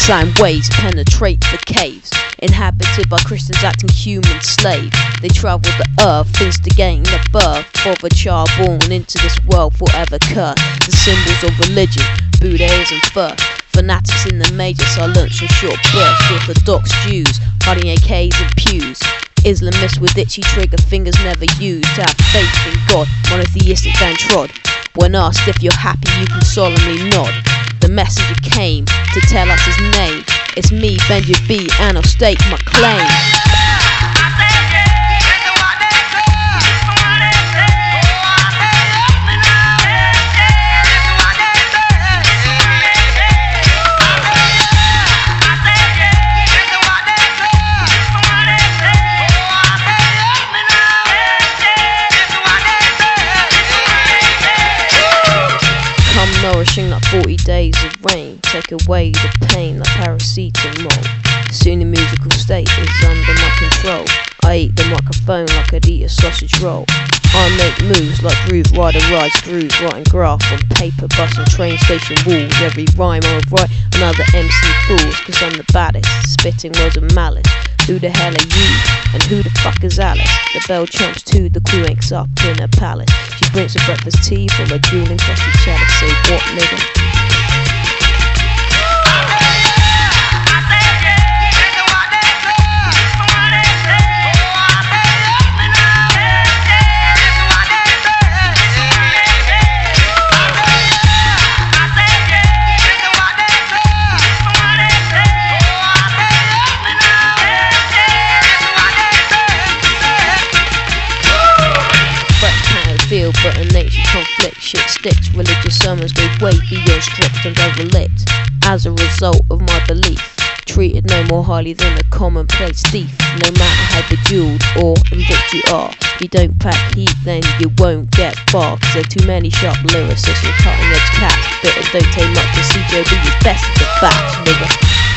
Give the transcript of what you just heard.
Sound waves penetrate the caves, inhabited by Christians acting human slave. They travel the earth, instigating the birth of a child born into this world forever cursed. The symbols of religion, Buddhism first. Fanatics in the major silence and short bursts. Orthodox Jews hiding AKs in pews. Islamists with itchy trigger fingers never used to have faith in God, monotheistic downtrod. When asked if you're happy, you can solemnly nod. The messenger came to tell us his name. It's me, Benji B, and I'll stake my claim. Nourishing like 40 days of rain, take away the pain like paracetamol. Soon the musical state is under my control. I eat the microphone like I'd eat a sausage roll. I make moves like Groove Rider rides grooves, writing graph on paper, bus and train station walls. Every rhyme I would write, another MC fools, cause I'm the baddest, spitting words of malice. Who the hell are you? And who the fuck is Alice? The bell trumps too, the crew wakes up in a palace. She brings her breakfast tea from a drooling crusty cheddar. Say what, nigga? But in nature conflict, shit sticks. Religious sermons go way beyond strict and derelict. As a result of my belief, treated no more highly than a commonplace thief. No matter how bejeweled or enriched you are, if you don't pack heat then you won't get far. Cause there are too many sharp lyricists and cutting edge cats. But it don't take much to see Joe be your best of the batch, nigga.